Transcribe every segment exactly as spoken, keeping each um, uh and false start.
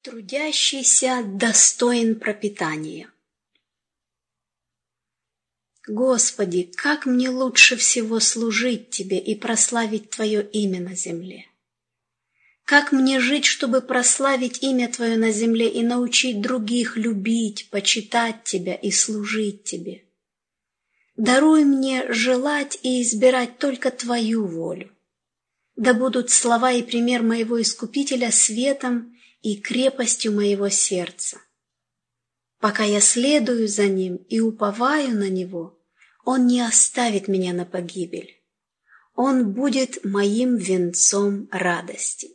Трудящийся достоин пропитания. Господи, как мне лучше всего служить Тебе и прославить Твое имя на земле! Как мне жить, чтобы прославить имя Твое на земле и научить других любить, почитать Тебя и служить Тебе? Даруй мне желать и избирать только Твою волю. Да будут слова и пример моего Искупителя светом и крепостью моего сердца. Пока я следую за Ним и уповаю на Него, Он не оставит меня на погибель. Он будет моим венцом радости.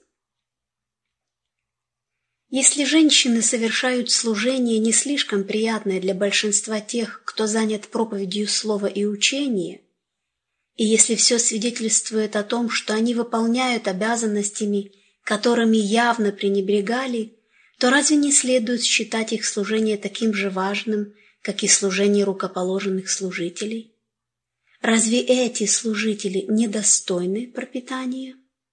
Если женщины совершают служение, не слишком приятное для большинства тех, кто занят проповедью слова и учения, и если все свидетельствует о том, что они выполняют обязанностями, которыми явно пренебрегали, то разве не следует считать их служение таким же важным, как и служение рукоположенных служителей? Разве эти служители недостойны пропитания?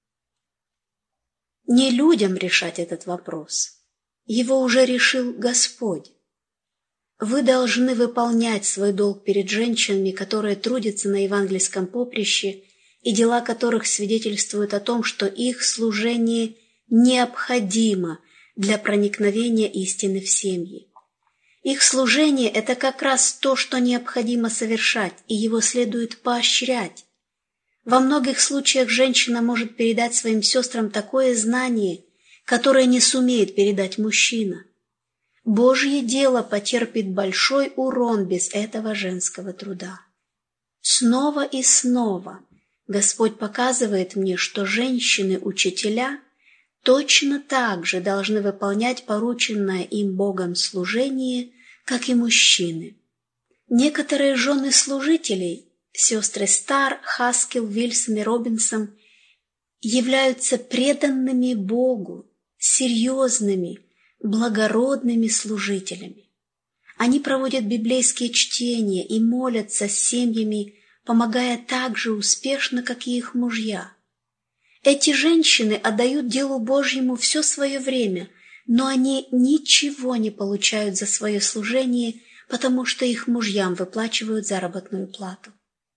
Не людям решать этот вопрос. Его уже решил Господь. Вы должны выполнять свой долг перед женщинами, которые трудятся на евангельском поприще, и дела которых свидетельствуют о том, что их служение необходимо для проникновения истины в семьи. Их служение – это как раз то, что необходимо совершать, и его следует поощрять. Во многих случаях женщина может передать своим сестрам такое знание, которое не сумеет передать мужчина. Божье дело потерпит большой урон без этого женского труда. Снова и снова Господь показывает мне, что женщины-учителя точно так же должны выполнять порученное им Богом служение, как и мужчины. Некоторые жены служителей, сестры Стар, Хаскел, Вильсон и Робинсон, являются преданными Богу, серьезными, благородными служителями. Они проводят библейские чтения и молятся с семьями, помогая так же успешно, как и их мужья. Эти женщины отдают делу Божьему все свое время, но они ничего не получают за свое служение, потому что их мужьям выплачивают заработную плату.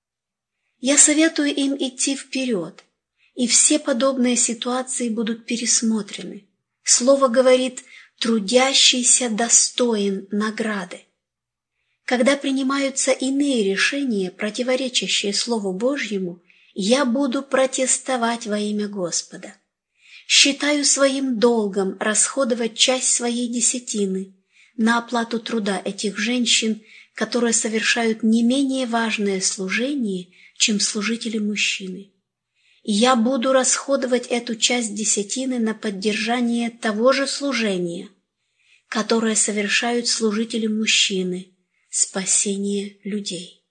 Я советую им идти вперед, и все подобные ситуации будут пересмотрены. Слово говорит: «трудящийся достоин награды». Когда принимаются иные решения, противоречащие Слову Божьему, я буду протестовать во имя Господа. Считаю своим долгом расходовать часть своей десятины на оплату труда этих женщин, которые совершают не менее важное служение, чем служители-мужчины. Я буду расходовать эту часть десятины на поддержание того же служения, которое совершают служители-мужчины, спасение людей.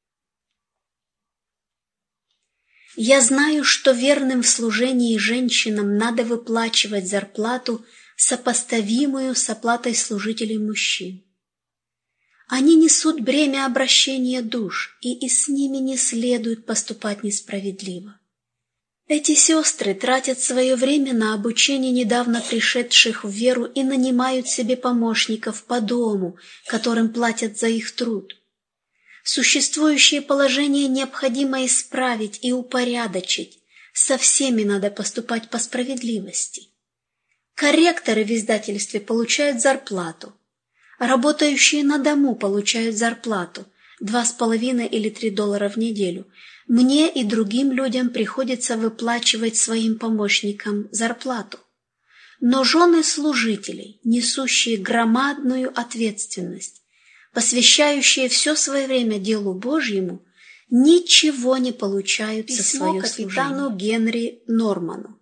Я знаю, что верным в служении женщинам надо выплачивать зарплату, сопоставимую с оплатой служителей мужчин. Они несут бремя обращения душ, и, и с ними не следует поступать несправедливо. Эти сестры тратят свое время на обучение недавно пришедших в веру и нанимают себе помощников по дому, которым платят за их труд. Существующее положение необходимо исправить и упорядочить. Со всеми надо поступать по справедливости. Корректоры в издательстве получают зарплату. Работающие на дому получают зарплату – два с половиной или три доллара в неделю. Мне и другим людям приходится выплачивать своим помощникам зарплату. Но жены служителей, несущие громадную ответственность, посвящающие все свое время делу Божьему, ничего не получают за свое служение. Письмо капитану Генри Норману.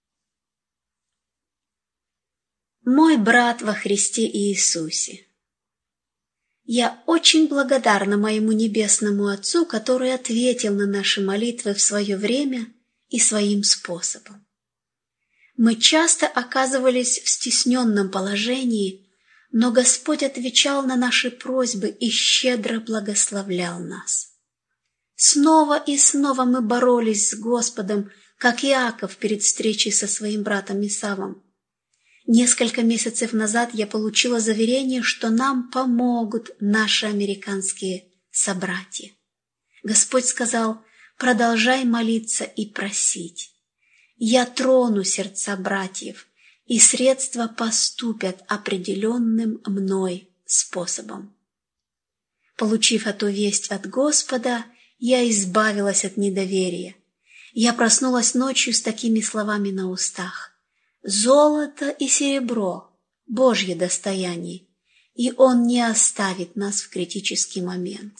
Мой брат во Христе Иисусе, я очень благодарна моему Небесному Отцу, который ответил на наши молитвы в свое время и своим способом. Мы часто оказывались в стесненном положении, но Господь отвечал на наши просьбы и щедро благословлял нас. Снова и снова мы боролись с Господом, как Иаков перед встречей со своим братом Исавом. Несколько месяцев назад я получила заверение, что нам помогут наши американские собратья. Господь сказал: продолжай молиться и просить. Я трону сердца братьев, и средства поступят определенным мной способом. Получив эту весть от Господа, я избавилась от недоверия. Я проснулась ночью с такими словами на устах: «Золото и серебро – Божье достояние, и Он не оставит нас в критический момент».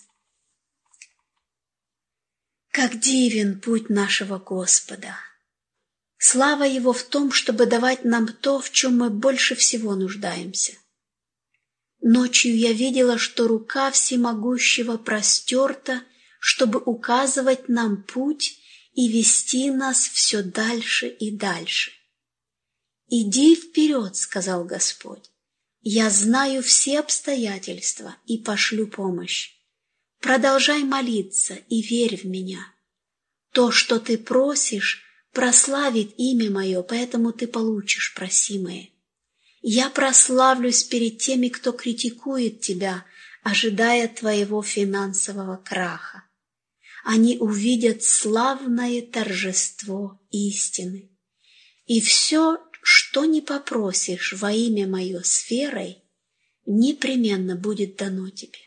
Как дивен путь нашего Господа! Слава Его в том, чтобы давать нам то, в чем мы больше всего нуждаемся. Ночью я видела, что рука Всемогущего простерта, чтобы указывать нам путь и вести нас все дальше и дальше. «Иди вперед», — сказал Господь, — «я знаю все обстоятельства и пошлю помощь. Продолжай молиться и верь в Меня. То, что ты просишь, прославит имя Мое, поэтому ты получишь просимое. Я прославлюсь перед теми, кто критикует тебя, ожидая твоего финансового краха. Они увидят славное торжество истины. И все, что не попросишь во имя Мое с верой, непременно будет дано тебе».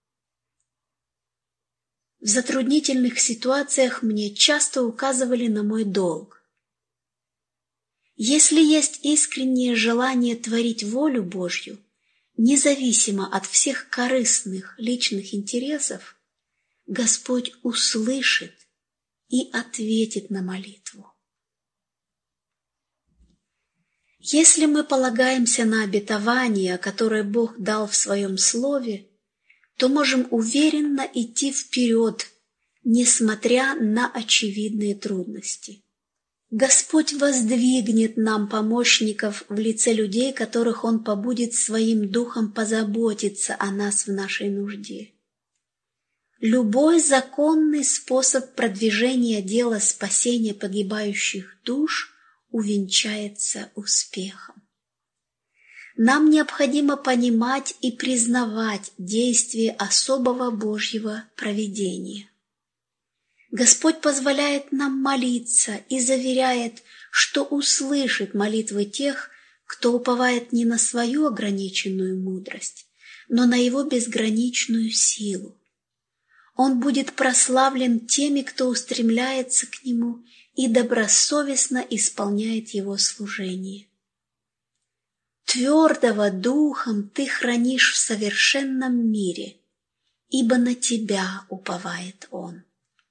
В затруднительных ситуациях мне часто указывали на мой долг. Если есть искреннее желание творить волю Божью, независимо от всех корыстных личных интересов, Господь услышит и ответит на молитву. Если мы полагаемся на обетование, которое Бог дал в Своем Слове, то можем уверенно идти вперед, несмотря на очевидные трудности. Господь воздвигнет нам помощников в лице людей, которых Он побудит Своим Духом позаботиться о нас в нашей нужде. Любой законный способ продвижения дела спасения погибающих душ увенчается успехом. Нам необходимо понимать и признавать действие особого Божьего провидения. Господь позволяет нам молиться и заверяет, что услышит молитвы тех, кто уповает не на свою ограниченную мудрость, но на Его безграничную силу. Он будет прославлен теми, кто устремляется к Нему и добросовестно исполняет Его служение. Твердого духом ты хранишь в совершенном мире, ибо на тебя уповает Он.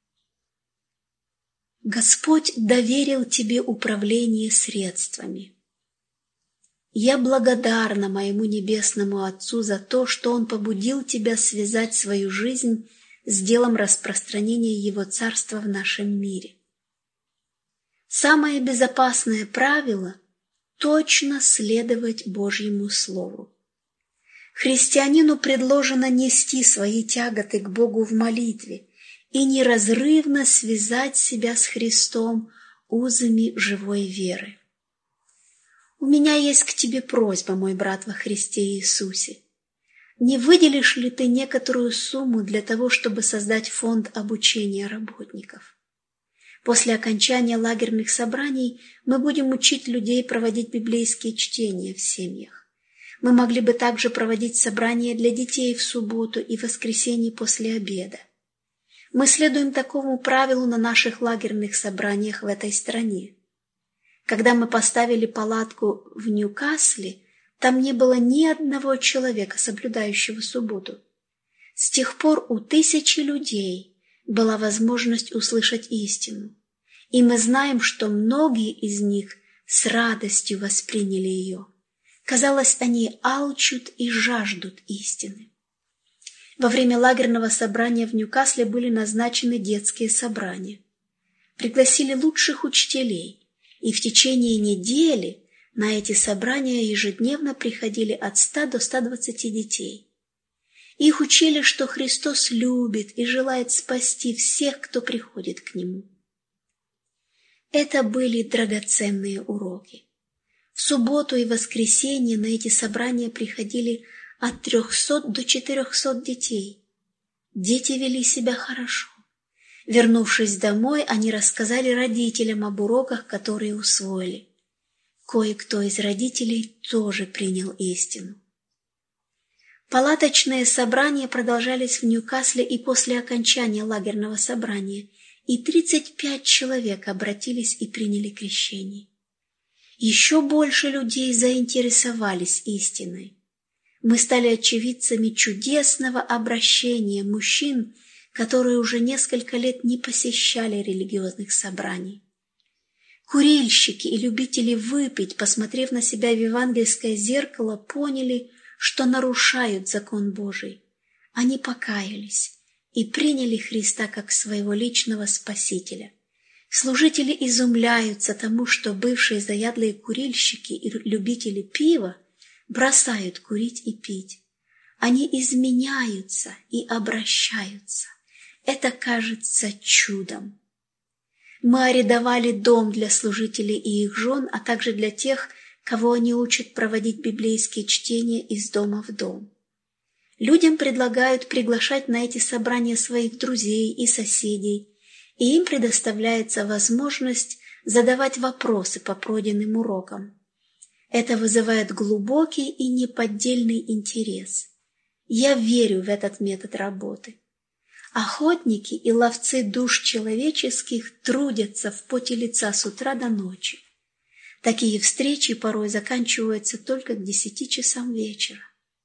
Господь доверил тебе управление средствами. Я благодарна моему Небесному Отцу за то, что Он побудил тебя связать свою жизнь с делом распространения Его Царства в нашем мире. Самое безопасное правило – точно следовать Божьему Слову. Христианину предложено нести свои тяготы к Богу в молитве и неразрывно связать себя с Христом узами живой веры. У меня есть к тебе просьба, мой брат во Христе Иисусе. Не выделишь ли ты некоторую сумму для того, чтобы создать фонд обучения работников? После окончания лагерных собраний мы будем учить людей проводить библейские чтения в семьях. Мы могли бы также проводить собрания для детей в субботу и воскресенье после обеда. Мы следуем такому правилу на наших лагерных собраниях в этой стране. Когда мы поставили палатку в Ньюкасле, там не было ни одного человека, соблюдающего субботу. С тех пор у тысячи людей была возможность услышать истину, и мы знаем, что многие из них с радостью восприняли ее. Казалось, они алчут и жаждут истины. Во время лагерного собрания в Ньюкасле были назначены детские собрания. Пригласили лучших учителей, и в течение недели на эти собрания ежедневно приходили от ста до ста двадцати детей. Их учили, что Христос любит и желает спасти всех, кто приходит к Нему. Это были драгоценные уроки. В В субботу и воскресенье на эти собрания приходили от трехсот до четырехсот детей. Дети вели себя хорошо. Вернувшись домой, они рассказали родителям об уроках, которые усвоили. Кое-кто из родителей тоже принял истину. Палаточные собрания продолжались в Ньюкасле и после окончания лагерного собрания, и тридцать пять человек обратились и приняли крещение. Еще больше людей заинтересовались истиной. Мы стали очевидцами чудесного обращения мужчин, которые уже несколько лет не посещали религиозных собраний. Курильщики и любители выпить, посмотрев на себя в евангельское зеркало, поняли, что нарушают закон Божий. Они покаялись и приняли Христа как своего личного Спасителя. Служители изумляются тому, что бывшие заядлые курильщики и любители пива бросают курить и пить. Они изменяются и обращаются. Это кажется чудом. Мы арендовали дом для служителей и их жен, а также для тех, кого они учат проводить библейские чтения из дома в дом. Людям предлагают приглашать на эти собрания своих друзей и соседей, и им предоставляется возможность задавать вопросы по пройденным урокам. Это вызывает глубокий и неподдельный интерес. Я верю в этот метод работы. Охотники и ловцы душ человеческих трудятся в поте лица с утра до ночи. Такие встречи порой заканчиваются только к десяти часам вечера.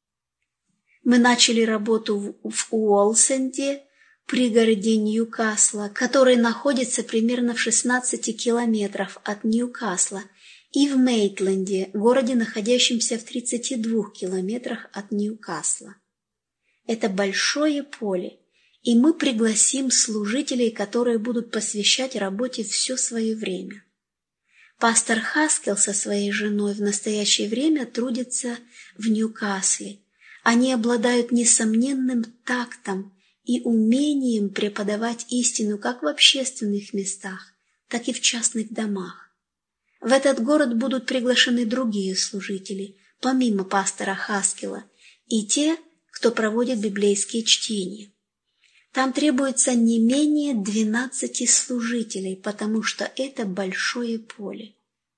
Мы начали работу в Уолсенде, пригороде Ньюкасла, который находится примерно в шестнадцати километрах от Ньюкасла, и в Мейтленде, городе, находящемся в тридцати двух километрах от Ньюкасла. Это большое поле, и мы пригласим служителей, которые будут посвящать работе все свое время. Пастор Хаскел со своей женой в настоящее время трудится в Ньюкасле. Они обладают несомненным тактом и умением преподавать истину как в общественных местах, так и в частных домах. В этот город будут приглашены другие служители, помимо пастора Хаскела, и те, кто проводит библейские чтения. Там требуется не менее двенадцати служителей, потому что это большое поле.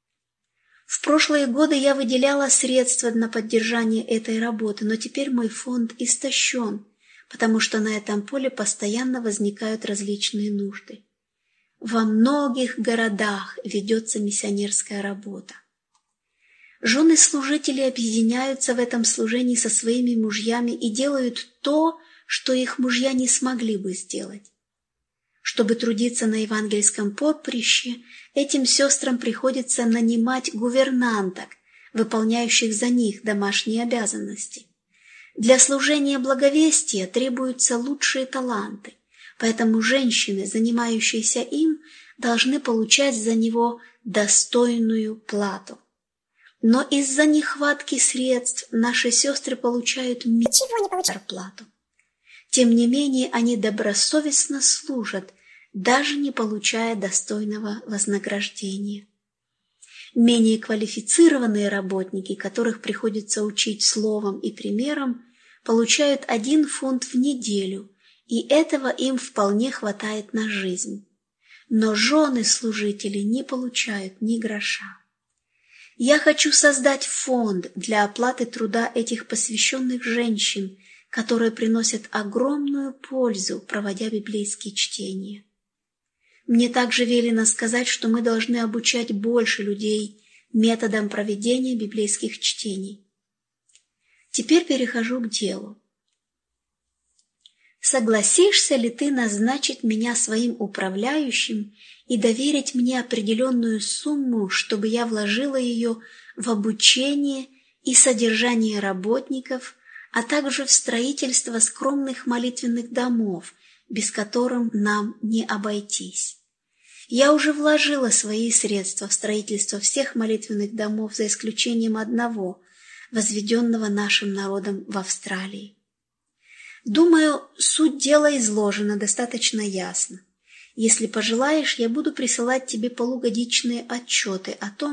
В прошлые годы я выделяла средства на поддержание этой работы, но теперь мой фонд истощен, потому что на этом поле постоянно возникают различные нужды. Во многих городах ведется миссионерская работа. Жены служителей объединяются в этом служении со своими мужьями и делают то, что их мужья не смогли бы сделать. Чтобы трудиться на евангельском поприще, этим сестрам приходится нанимать гувернанток, выполняющих за них домашние обязанности. Для служения благовестия требуются лучшие таланты, поэтому женщины, занимающиеся им, должны получать за него достойную плату. Но из-за нехватки средств наши сестры получают меньшую зарплату. Тем не менее, они добросовестно служат, даже не получая достойного вознаграждения. Менее квалифицированные работники, которых приходится учить словом и примером, получают один фунт в неделю, и этого им вполне хватает на жизнь. Но жены служителей не получают ни гроша. Я хочу создать фонд для оплаты труда этих посвященных женщин, которые приносят огромную пользу, проводя библейские чтения. Мне также велено сказать, что мы должны обучать больше людей методам проведения библейских чтений. Теперь перехожу к делу. Согласишься ли ты назначить меня своим управляющим и доверить мне определенную сумму, чтобы я вложила ее в обучение и содержание работников, а также в строительство скромных молитвенных домов, без которых нам не обойтись? Я уже вложила свои средства в строительство всех молитвенных домов, за исключением одного, возведенного нашим народом в Австралии. Думаю, суть дела изложена достаточно ясно. Если пожелаешь, я буду присылать тебе полугодичные отчеты о том,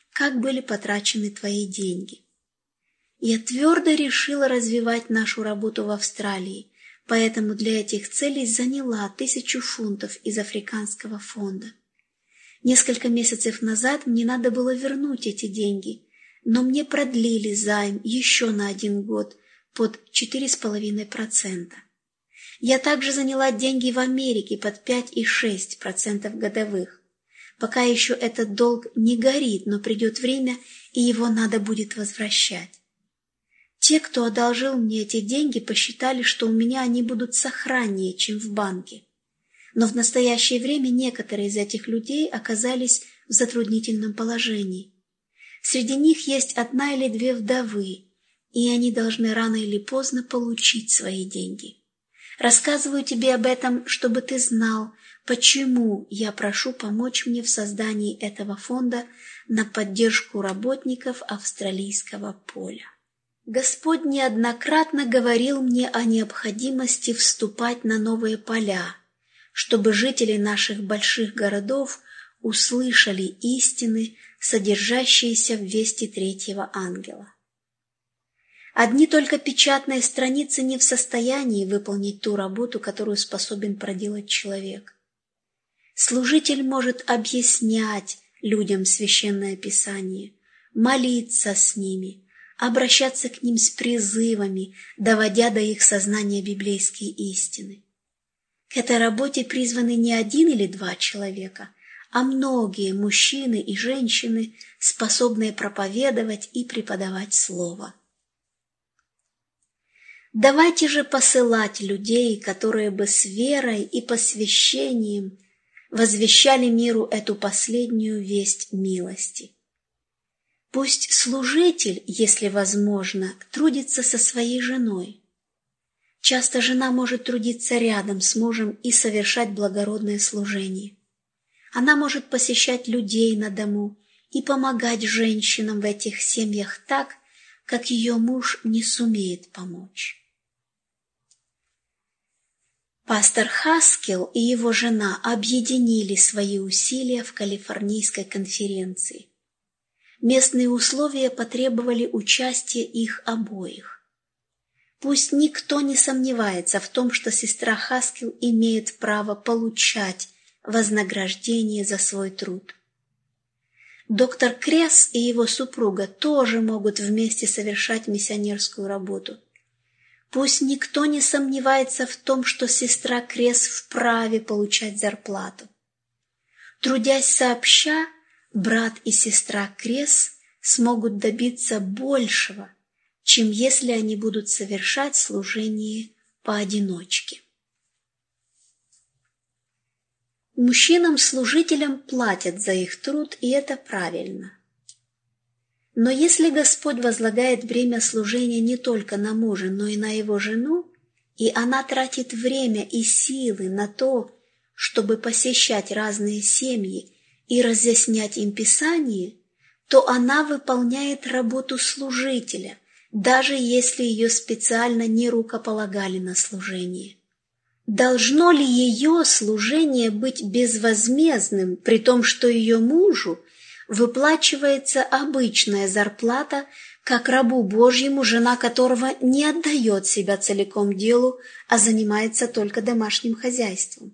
как были потрачены твои деньги. Я твердо решила развивать нашу работу в Австралии, поэтому для этих целей заняла тысячу фунтов из Африканского фонда. Несколько месяцев назад мне надо было вернуть эти деньги, но мне продлили займ еще на один год под четыре с половиной процента. Я также заняла деньги в Америке под пять и шесть десятых процента годовых. Пока еще этот долг не горит, но придет время, и его надо будет возвращать. Те, кто одолжил мне эти деньги, посчитали, что у меня они будут сохраннее, чем в банке. Но в настоящее время некоторые из этих людей оказались в затруднительном положении. Среди них есть одна или две вдовы, и они должны рано или поздно получить свои деньги. Рассказываю тебе об этом, чтобы ты знал, почему я прошу помочь мне в создании этого фонда на поддержку работников австралийского поля. Господь неоднократно говорил мне о необходимости вступать на новые поля, чтобы жители наших больших городов услышали истины, содержащиеся в вести третьего ангела. Одни только печатные страницы не в состоянии выполнить ту работу, которую способен проделать человек. Служитель может объяснять людям Священное Писание, молиться с ними, обращаться к ним с призывами, доводя до их сознания библейские истины. К этой работе призваны не один или два человека, а многие мужчины и женщины, способные проповедовать и преподавать Слово. Давайте же посылать людей, которые бы с верой и посвящением возвещали миру эту последнюю весть милости. Пусть служитель, если возможно, трудится со своей женой. Часто жена может трудиться рядом с мужем и совершать благородное служение. Она может посещать людей на дому и помогать женщинам в этих семьях так, как ее муж не сумеет помочь. Пастор Хаскел и его жена объединили свои усилия в Калифорнийской конференции. Местные условия потребовали участия их обоих. Пусть никто не сомневается в том, что сестра Хаскел имеет право получать вознаграждение за свой труд. Доктор Кресс и его супруга тоже могут вместе совершать миссионерскую работу. Пусть никто не сомневается в том, что сестра Кресс вправе получать зарплату. Трудясь сообща, брат и сестра Кресс смогут добиться большего, чем если они будут совершать служение поодиночке. Мужчинам-служителям платят за их труд, и это правильно. Но если Господь возлагает бремя служения не только на мужа, но и на его жену, и она тратит время и силы на то, чтобы посещать разные семьи и разъяснять им Писание, то она выполняет работу служителя, даже если ее специально не рукополагали на служение. Должно ли ее служение быть безвозмездным, при том, что ее мужу выплачивается обычная зарплата, как рабу Божьему, жена которого не отдает себя целиком делу, а занимается только домашним хозяйством?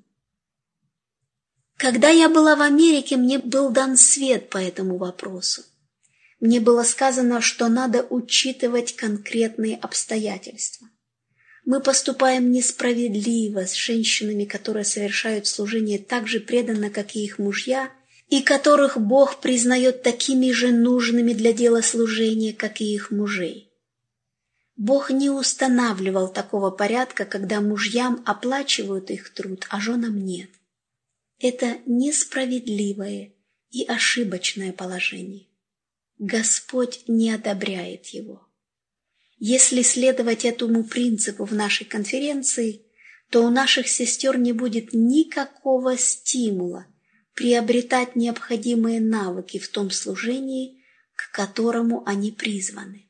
Когда я была в Америке, мне был дан свет по этому вопросу. Мне было сказано, что надо учитывать конкретные обстоятельства. Мы поступаем несправедливо с женщинами, которые совершают служение так же преданно, как и их мужья, и которых Бог признает такими же нужными для дела служения, как и их мужей. Бог не устанавливал такого порядка, когда мужьям оплачивают их труд, а женам нет. Это несправедливое и ошибочное положение. Господь не одобряет его. Если следовать этому принципу в нашей конференции, то у наших сестер не будет никакого стимула приобретать необходимые навыки в том служении, к которому они призваны.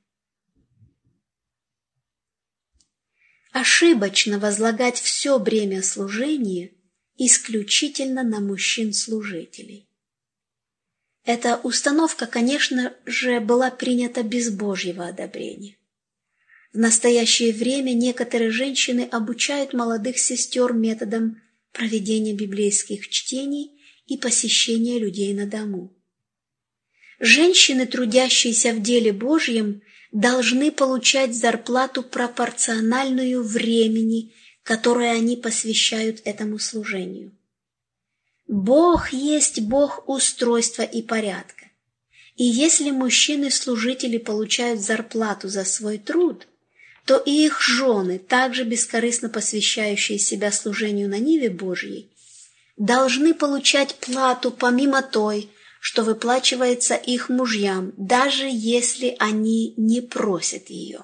Ошибочно возлагать все бремя служения исключительно на мужчин-служителей. Эта установка, конечно же, была принята без Божьего одобрения. В настоящее время некоторые женщины обучают молодых сестер методам проведения библейских чтений и посещения людей на дому. Женщины, трудящиеся в деле Божьем, должны получать зарплату пропорциональную времени, которое они посвящают этому служению. Бог есть Бог устройства и порядка. И если мужчины-служители получают зарплату за свой труд, то и их жены, также бескорыстно посвящающие себя служению на ниве Божьей, должны получать плату помимо той, что выплачивается их мужьям, даже если они не просят ее.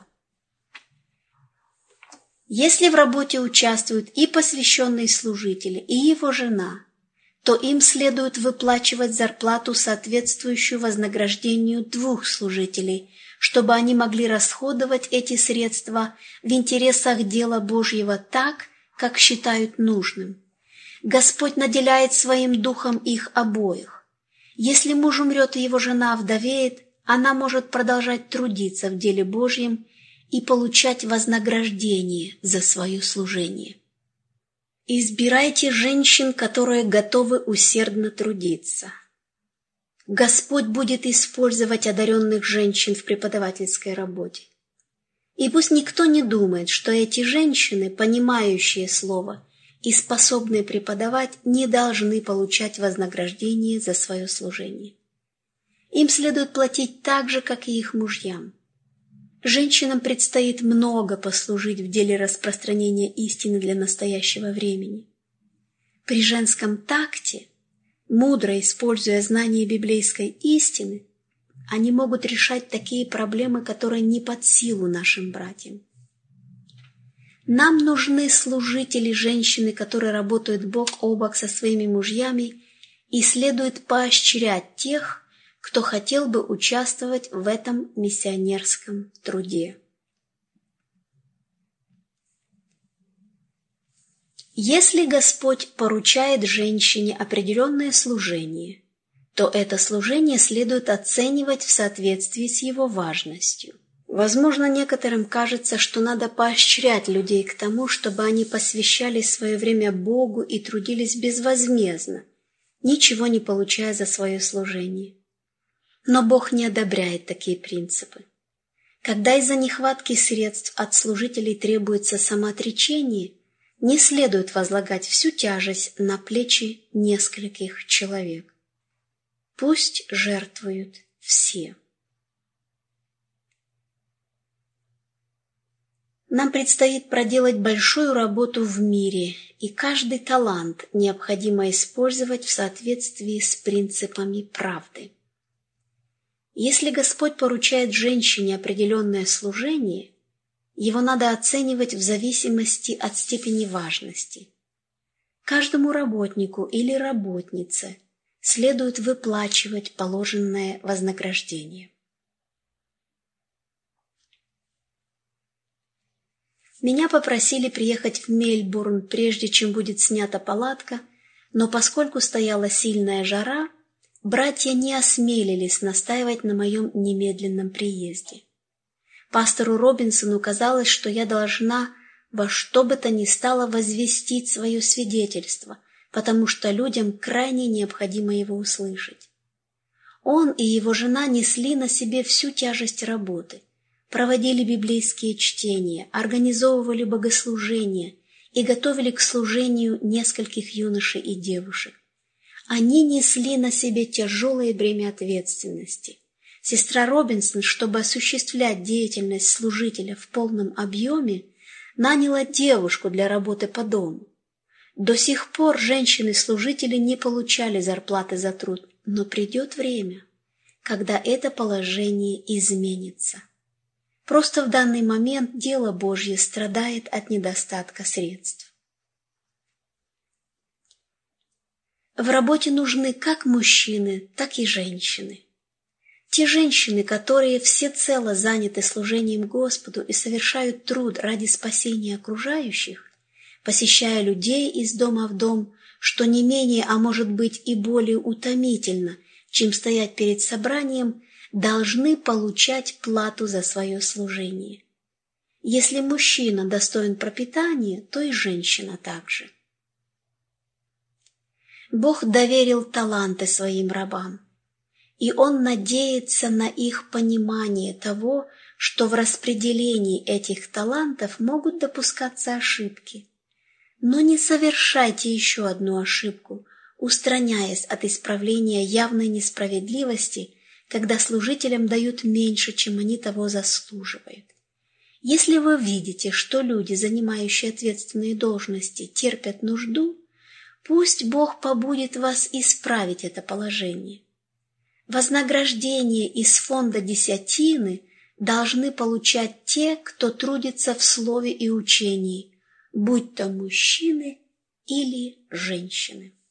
Если в работе участвуют и посвященные служители, и его жена, то им следует выплачивать зарплату, соответствующую вознаграждению двух служителей, чтобы они могли расходовать эти средства в интересах дела Божьего так, как считают нужным. Господь наделяет своим духом их обоих. Если муж умрет и его жена вдовеет, она может продолжать трудиться в деле Божьем и получать вознаграждение за свое служение. Избирайте женщин, которые готовы усердно трудиться. Господь будет использовать одаренных женщин в преподавательской работе. И пусть никто не думает, что эти женщины, понимающие слово и способные преподавать, не должны получать вознаграждение за свое служение. Им следует платить так же, как и их мужьям. Женщинам предстоит много послужить в деле распространения истины для настоящего времени. При женском такте, мудро используя знания библейской истины, они могут решать такие проблемы, которые не под силу нашим братьям. Нам нужны служители, женщины, которые работают бок о бок со своими мужьями, и следует поощрять тех, кто хотел бы участвовать в этом миссионерском труде. Если Господь поручает женщине определенное служение, то это служение следует оценивать в соответствии с его важностью. Возможно, некоторым кажется, что надо поощрять людей к тому, чтобы они посвящали свое время Богу и трудились безвозмездно, ничего не получая за свое служение. Но Бог не одобряет такие принципы. Когда из-за нехватки средств от служителей требуется самоотречение, не следует возлагать всю тяжесть на плечи нескольких человек. Пусть жертвуют все. Нам предстоит проделать большую работу в мире, и каждый талант необходимо использовать в соответствии с принципами правды. Если Господь поручает женщине определенное служение, его надо оценивать в зависимости от степени важности. Каждому работнику или работнице следует выплачивать положенное вознаграждение. Меня попросили приехать в Мельбурн, прежде чем будет снята палатка, но поскольку стояла сильная жара, братья не осмелились настаивать на моем немедленном приезде. Пастору Робинсону казалось, что я должна во что бы то ни стало возвестить свое свидетельство, потому что людям крайне необходимо его услышать. Он и его жена несли на себе всю тяжесть работы, проводили библейские чтения, организовывали богослужения и готовили к служению нескольких юношей и девушек. Они несли на себе тяжелое бремя ответственности. Сестра Робинсон, чтобы осуществлять деятельность служителя в полном объеме, наняла девушку для работы по дому. До сих пор женщины-служители не получали зарплаты за труд, но придет время, когда это положение изменится. Просто в данный момент дело Божье страдает от недостатка средств. В работе нужны как мужчины, так и женщины. Те женщины, которые всецело заняты служением Господу и совершают труд ради спасения окружающих, посещая людей из дома в дом, что не менее, а может быть и более утомительно, чем стоять перед собранием, должны получать плату за свое служение. Если мужчина достоин пропитания, то и женщина также. Бог доверил таланты своим рабам, и Он надеется на их понимание того, что в распределении этих талантов могут допускаться ошибки. Но не совершайте еще одну ошибку, устраняясь от исправления явной несправедливости, когда служителям дают меньше, чем они того заслуживают. Если вы видите, что люди, занимающие ответственные должности, терпят нужду, пусть Бог побудит вас исправить это положение. Вознаграждение из фонда десятины должны получать те, кто трудится в слове и учении, будь то мужчины или женщины.